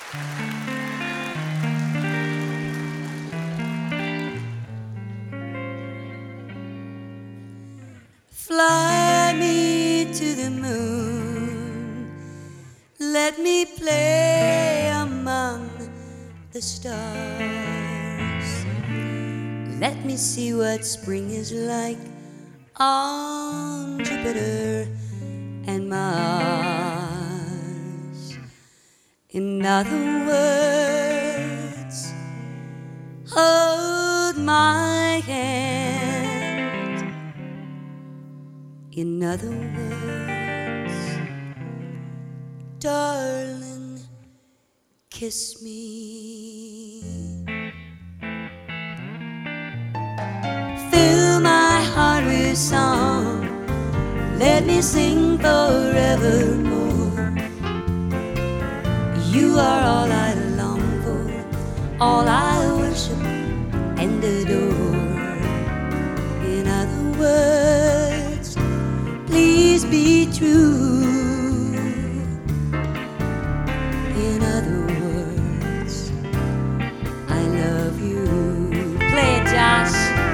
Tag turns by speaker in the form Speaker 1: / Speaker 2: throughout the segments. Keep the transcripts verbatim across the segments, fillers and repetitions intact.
Speaker 1: Fly me to the moon, let me play among the stars. Let me see what spring is like on Jupiter and Mars. In other words, hold my hand. In other words, darling, kiss me. Fill my heart with song, let me sing forevermore. You are all I long for, all I worship and adore. In other words, please be true. In other words, I love you. Play it, Josh.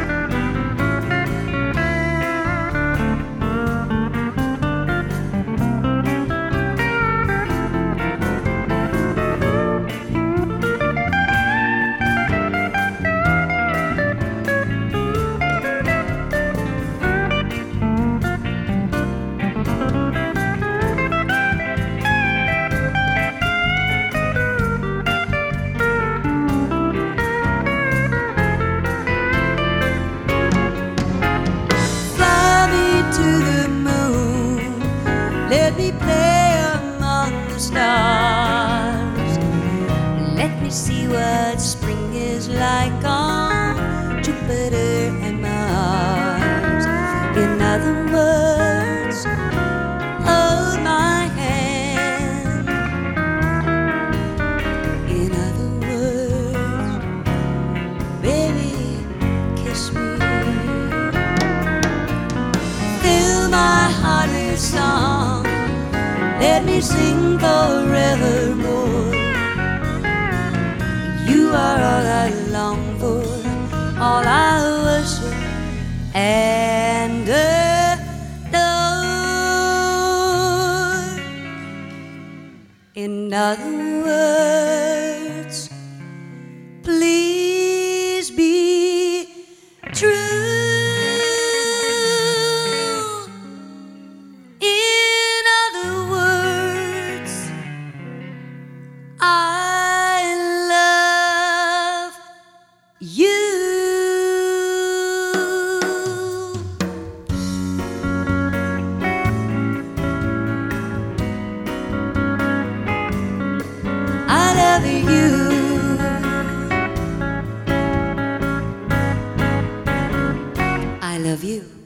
Speaker 1: Let me play among the stars. Let me see what spring is like on Jupiter and Mars. In other words, hold my hand. In other words, baby, kiss me. Fill my heart with song, let me sing forevermore. You are all I long for, all I worship and adore. In other words, please be true. You. I love you. I love you.